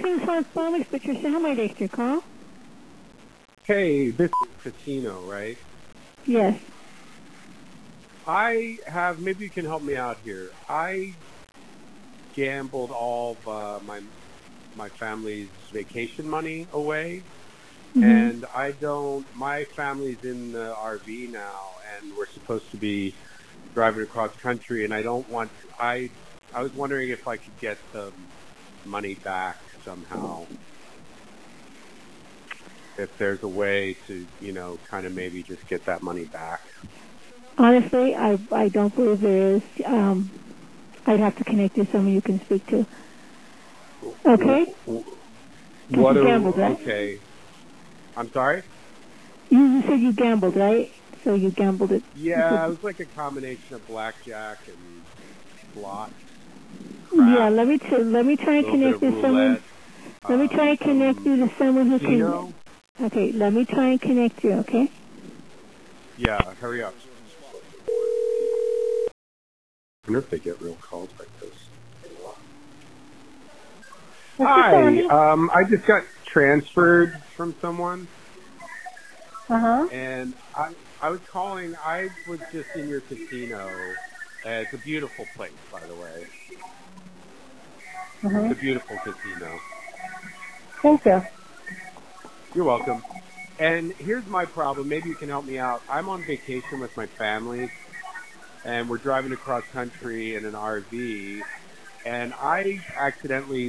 King's Health Farmers, Patricia. How may I direct your call? Hey, this is Casino, right? Yes. Maybe you can help me out here. I gambled all of my family's vacation money away, Mm-hmm. and my family's in the RV now, and we're supposed to be driving across country, and I was wondering if I could get the money back somehow. If there's a way to, kind of maybe just get that money back. Honestly, I don't believe there is. I'd have to connect you to someone you can speak to. Okay? Because you gambled, right? Okay. I'm sorry? You said you gambled, right? So you gambled it. Yeah, it was like a combination of blackjack and slots, Yeah, craps, let me try a and little bit connect of you to someone. roulette, Let me try and connect some you to someone who can. casino. Okay, let me try and connect you. Okay. Yeah, hurry up. I wonder if they get real calls like this. What's this Hi, on? I just got transferred from someone, Uh-huh. and I was calling. I was just in your casino. It's a beautiful place, by the way. It's Uh-huh. a beautiful casino. Thank you. You're welcome. And here's my problem. Maybe you can help me out. I'm on vacation with my family, and we're driving across country in an RV, and I accidentally